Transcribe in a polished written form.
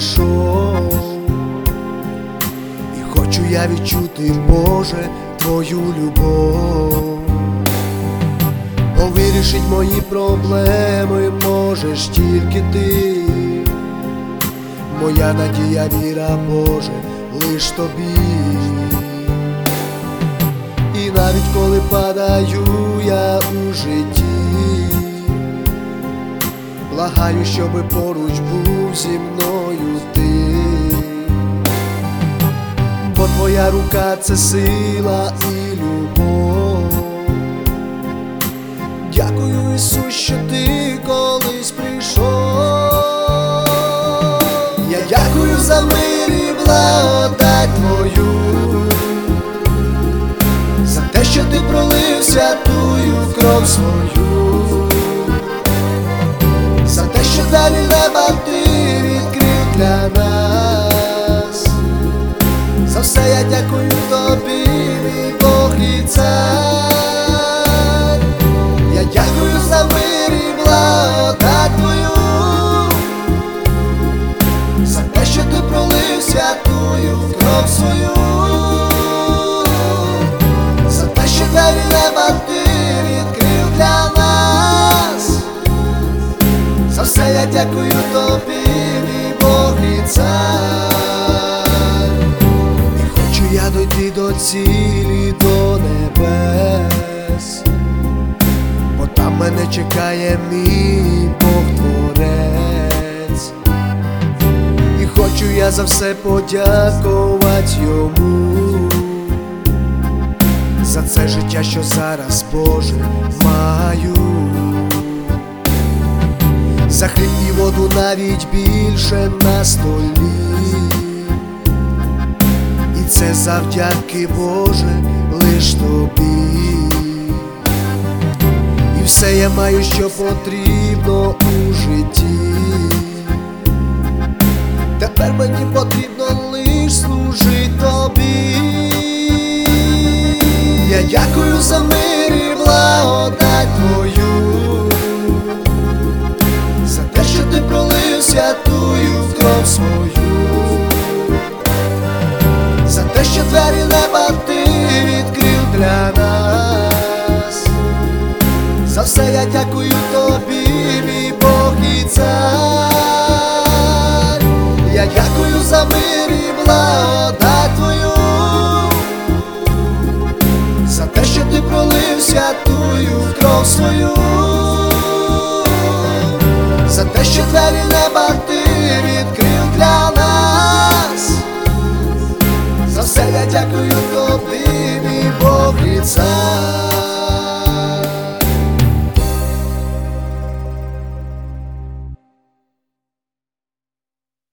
прийшов. І хочу я відчути, Боже, Твою любов. Бо вирішить мої проблеми можеш тільки Ти. Моя надія, віра, Боже, лиш Тобі. І навіть коли падаю я у житті, благаю, щоби поруч був зі мною Ти. Бо Твоя рука – це сила і любов. Дякую, Ісус, що Ти колись прийшов. Я дякую за мир і благодать Твою, за те, що Ти пролив святую кров свою, за те, що двері неба Ти відкрив для нас. За все я дякую Тобі, мій Бог і Цар. Я дякую за мир і благодать Твою, за те, що Ти пролив святую кров свою, за те, що двері неба Ти відкрив для нас. За все я дякую Тобі, мій Бог і Цар. І хочу я дойти до цілі, до небес, бо там мене чекає мій Бог-творець. І хочу я за все подякувати Йому, за це життя, що зараз, Боже, маю. За хліб і воду навіть більше на столі. І це завдяки, Боже, лиш Тобі. І все я маю, що потрібно у житті. Тепер мені потрібно лиш служити Тобі. Я дякую за мир і благодать Твою, за те, що Ти пролив святую кров свою, за те, що двері неба Ти відкрив для нас. За все я дякую Тобі, мій Бог і Цар. Я дякую за мир і благодать Твою, за те, що Ти пролив святую кров свою, за те, що двері неба Ти відкрив для нас. За все я дякую Тобі, мій Бог і Цар.